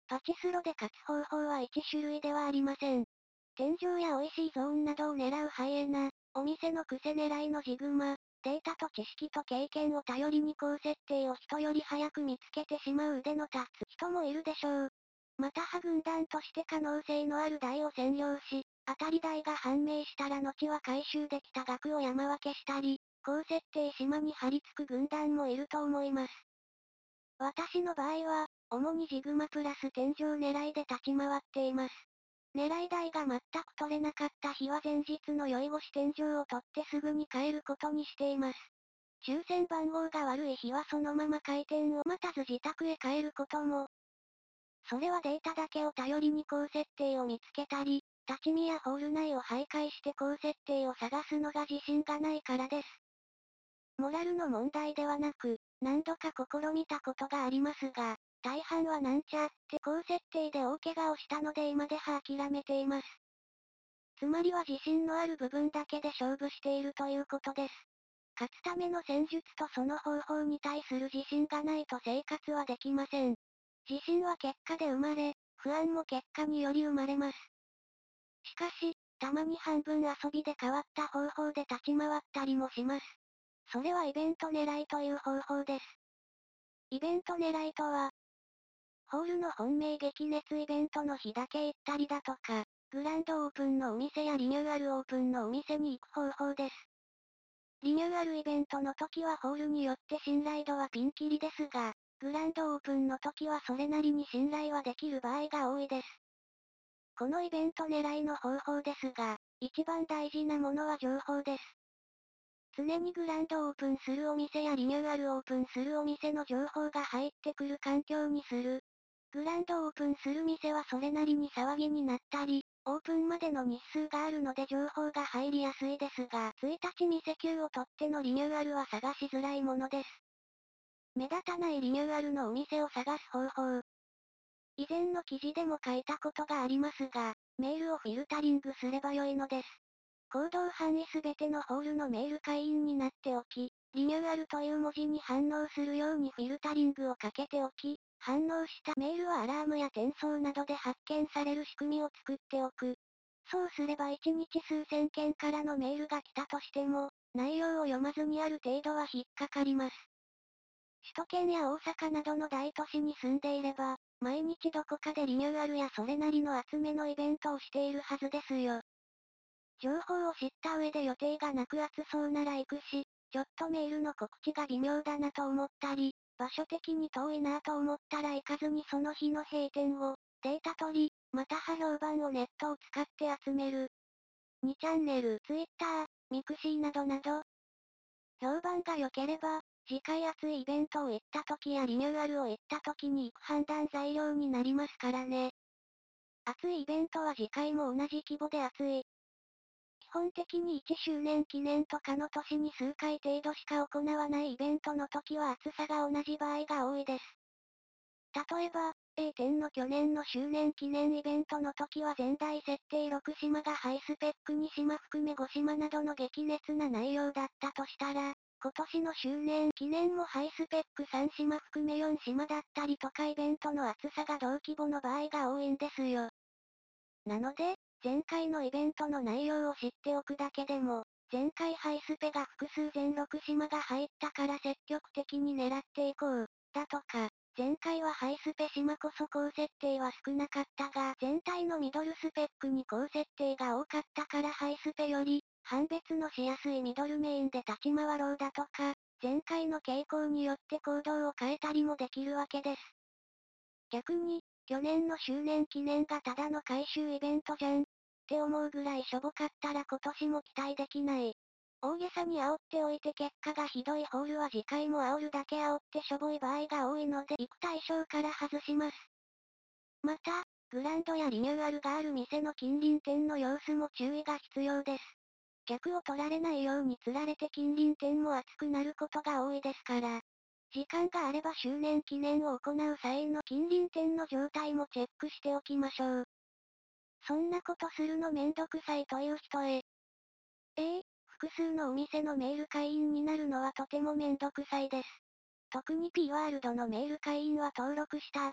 パチスロで勝つ方法は一種類ではありません。天井や美味しいゾーンなどを狙うハイエナ、お店の癖狙いのジグマ、データと知識と経験を頼りに高設定を人より早く見つけてしまう腕の立つ人もいるでしょう。または軍団として可能性のある台を占領し、当たり台が判明したら後は回収できた額を山分けしたり、高設定島に張り付く軍団もいると思います。私の場合は、主にジグマプラス天井狙いで立ち回っています。狙い台が全く取れなかった日は前日の酔い越し天井を取ってすぐに帰ることにしています。抽選番号が悪い日はそのまま回転を待たず自宅へ帰ることも。それはデータだけを頼りに高設定を見つけたり、立ち見やホール内を徘徊して高設定を探すのが自信がないからです。モラルの問題ではなく、何度か試みたことがありますが、大半はなんちゃって高設定で大怪我をしたので今では諦めています。つまりは自信のある部分だけで勝負しているということです。勝つための戦術とその方法に対する自信がないと生活はできません。自信は結果で生まれ、不安も結果により生まれます。しかし、たまに半分遊びで変わった方法で立ち回ったりもします。それはイベント狙いという方法です。イベント狙いとは、ホールの本命激熱イベントの日だけ行ったりだとか、グランドオープンのお店やリニューアルオープンのお店に行く方法です。リニューアルイベントの時はホールによって信頼度はピンキリですが、グランドオープンの時はそれなりに信頼はできる場合が多いです。このイベント狙いの方法ですが、一番大事なものは情報です。常にグランドオープンするお店やリニューアルオープンするお店の情報が入ってくる環境にする。グランドオープンする店はそれなりに騒ぎになったり、オープンまでの日数があるので情報が入りやすいですが、1日店休を取ってのリニューアルは探しづらいものです。目立たないリニューアルのお店を探す方法。以前の記事でも書いたことがありますが、メールをフィルタリングすれば良いのです。行動範囲すべてのホールのメール会員になっておき、リニューアルという文字に反応するようにフィルタリングをかけておき、反応したメールはアラームや転送などで発見される仕組みを作っておく。そうすれば1日数千件からのメールが来たとしても、内容を読まずにある程度は引っかかります。首都圏や大阪などの大都市に住んでいれば、毎日どこかでリニューアルやそれなりの集めのイベントをしているはずですよ。情報を知った上で予定がなく暑そうなら行くし、ちょっとメールの告知が微妙だなと思ったり、場所的に遠いなと思ったら行かずにその日の閉店を、データ取り、または評判をネットを使って集める。2チャンネル、Twitter、ミクシーなどなど、評判が良ければ、次回熱いイベントを行った時やリニューアルを行った時に行く判断材料になりますからね。熱いイベントは次回も同じ規模で熱い。基本的に1周年記念とかの年に数回程度しか行わないイベントの時は厚さが同じ場合が多いです。例えば、A10 の去年の周年記念イベントの時は前代設定6島がハイスペック2島含め5島などの激烈な内容だったとしたら、今年の周年記念もハイスペック3島含め4島だったりとかイベントの厚さが同規模の場合が多いんですよ。なので、前回のイベントの内容を知っておくだけでも、前回ハイスペが複数全6島が入ったから積極的に狙っていこう、だとか、前回はハイスペ島こそ高設定は少なかったが、全体のミドルスペックに高設定が多かったからハイスペより、判別のしやすいミドルメインで立ち回ろうだとか、前回の傾向によって行動を変えたりもできるわけです。逆に、去年の周年記念がただの回収イベントじゃんって思うぐらいしょぼかったら今年も期待できない。大げさに煽っておいて結果がひどいホールは次回も煽るだけ煽ってしょぼい場合が多いので行く対象から外します。また、グランドやリニューアルがある店の近隣店の様子も注意が必要です。客を取られないように釣られて近隣店も熱くなることが多いですから。時間があれば周年記念を行う際の近隣店の状態もチェックしておきましょう。そんなことするのめんどくさいという人へ。複数のお店のメール会員になるのはとてもめんどくさいです。特に P ワールドのメール会員は登録した後、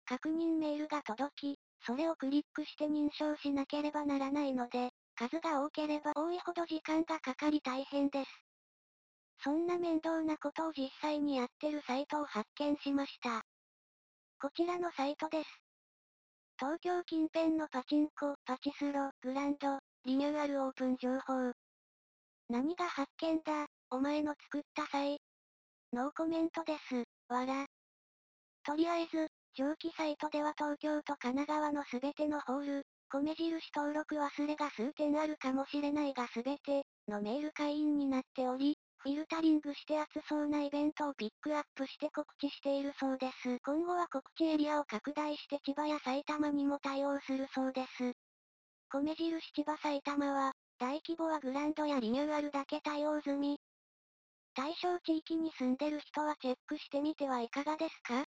確認メールが届き、それをクリックして認証しなければならないので、数が多ければ多いほど時間がかかり大変です。そんな面倒なことを実際にやってるサイトを発見しました。こちらのサイトです。東京近辺のパチンコ、パチスロ、グランド、リニューアルオープン情報。何が発見だ、お前の作った際。ノーコメントです、わら。とりあえず、上記サイトでは東京と神奈川のすべてのホール、米印登録忘れが数点あるかもしれないがすべて、のメール会員になっており、フィルタリングして熱そうなイベントをピックアップして告知しているそうです。今後は告知エリアを拡大して千葉や埼玉にも対応するそうです。米印千葉埼玉は、大規模はグランドやリニューアルだけ対応済み。対象地域に住んでる人はチェックしてみてはいかがですか？